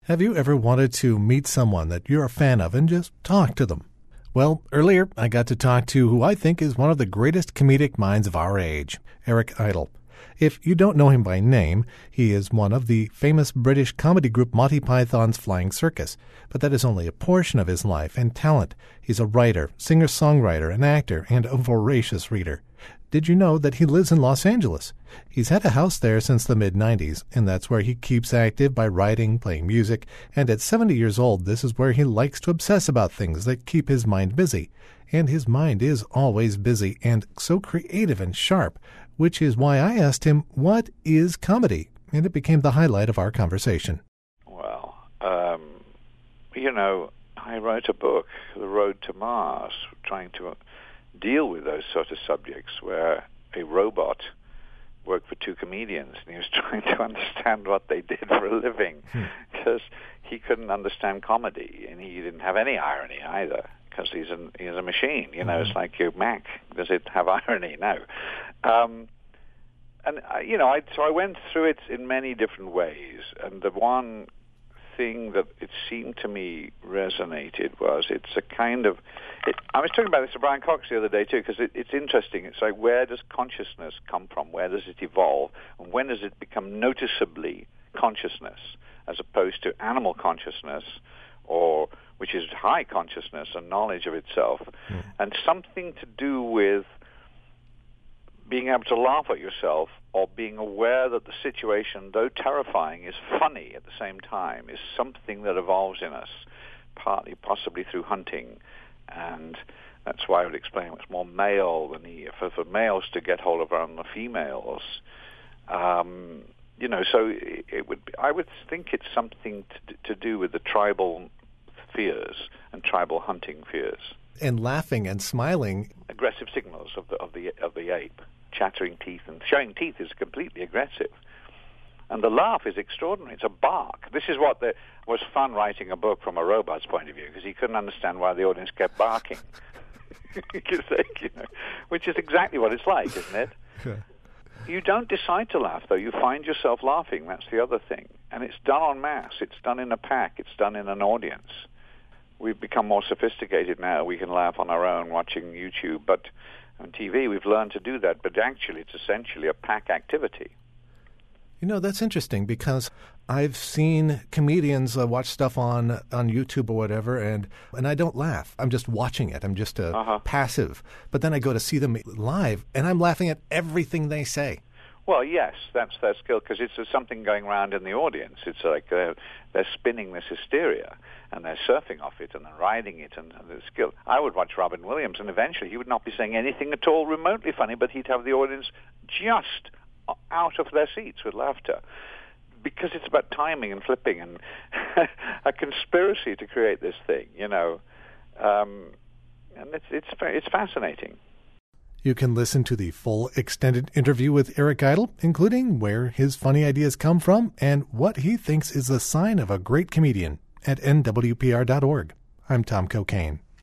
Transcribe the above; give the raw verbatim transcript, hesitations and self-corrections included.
Have you ever wanted to meet someone that you're a fan of and just talk to them? Well, earlier I got to talk to who I think is one of the greatest comedic minds of our age, Eric Idle. If you don't know him by name, he is one of the famous British comedy group Monty Python's Flying Circus, but that is only a portion of his life and talent. He's a writer, singer-songwriter, an actor, and a voracious reader. Did you know that he lives in Los Angeles? He's had a house there since the mid nineties, and that's where he keeps active by writing, playing music, and at seventy years old, this is where he likes to obsess about things that keep his mind busy. And his mind is always busy and so creative and sharp, which is why I asked him, what is comedy? And it became the highlight of our conversation. Well, um, you know, I wrote a book, The Road to Mars, trying to deal with those sort of subjects where a robot worked for two comedians and he was trying to understand what they did for a living because he couldn't understand comedy and he didn't have any irony either because he's, an, he's a machine. You know, mm-hmm. It's like your Mac. Does it have irony? No. Um, and, uh, you know, I, so I went through it in many different ways, and the one thing that it seemed to me resonated was it's a kind of it, I was talking about this to Brian Cox the other day too, because it, it's interesting. It's like, where does consciousness come from? Where does it evolve? And when does it become noticeably consciousness as opposed to animal consciousness, or which is high consciousness and knowledge of itself, mm. and something to do with being able to laugh at yourself or being aware that the situation, though terrifying, is funny at the same time, is something that evolves in us, partly possibly through hunting. And that's why I would explain it's more male than the, for, for males to get hold of other females. Um, you know, so it, it would. I would think it's something to, to do with the tribal fears and tribal hunting fears. And laughing and smiling, aggressive signals of the of the of the ape. Chattering teeth and showing teeth is completely aggressive. And the laugh is extraordinary. It's a bark. This is what the, was fun writing a book from a robot's point of view, because he couldn't understand why the audience kept barking. you know, which is exactly what it's like, isn't it? You don't decide to laugh, though. You find yourself laughing. That's the other thing. And it's done en masse. It's done in a pack. It's done in an audience. We've become more sophisticated now. We can laugh on our own watching YouTube, but on T V, we've learned to do that, but actually it's essentially a pack activity. You know, that's interesting because I've seen comedians uh, watch stuff on on YouTube or whatever, and, and I don't laugh. I'm just watching it. I'm just uh, uh-huh. passive. But then I go to see them live, and I'm laughing at everything they say. Well, yes, that's their skill, because it's uh, something going around in the audience. It's like uh, they're spinning this hysteria, and they're surfing off it, and they're riding it, and, and the skill. I would watch Robin Williams, and eventually he would not be saying anything at all remotely funny, but he'd have the audience just out of their seats with laughter, because it's about timing and flipping and a conspiracy to create this thing, you know. Um, and it's it's it's fascinating. You can listen to the full extended interview with Eric Idle, including where his funny ideas come from and what he thinks is a sign of a great comedian, at N W P R dot org. I'm Tom Cocaine.